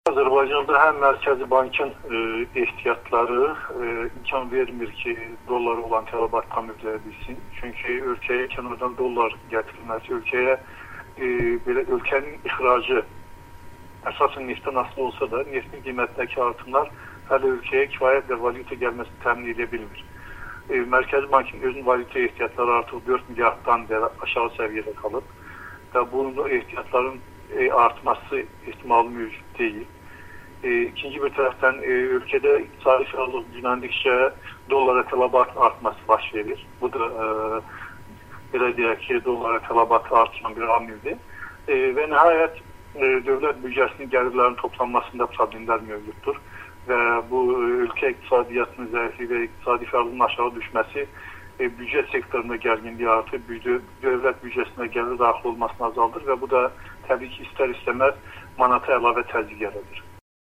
Azərbaycanda həm Mərkəzi Bankın ehtiyatları imkan vermir ki, dollar olan tələbat tam ödəyə bilsin. Çünki ölkəyə kənardan dollar gətirilməsi, ölkəyə belə ölkənin ixracı əsasən neftdən asılı olsa da, neftin qiymətindəki artımlar hələ ölkəyə kifayətlə valyuta gəlməsini təmin edə bilmir. Mərkəzi Bankın özünün valyuta ehtiyatları artıq 4 milyarddan aşağı səviyyədə qalıb və bunun ehtiyatların artması ihtimalı mövcud deyil. İkinci bir tərəfdən ölkədə iqtisadi fəallıq gündəlikcə dollara tələbat artması baş verir. Bu da belə deyək ki, dollara tələbatı artıran bir amildir. Və nəhayət dövlət büdcəsinin gəlirlərinin toplanmasında problemlər mövcuddur. Və bu ölkə iqtisadiyyatının zəifliyi və iqtisadi fəallığın aşağı düşməsi büdcə sektorunda gərginliyi artır, dövlət büdcəsinə gəlir daxil olmasını azaldır və bu da təbii ki, istər-istəməz manata əlavə təzyiq yaradır.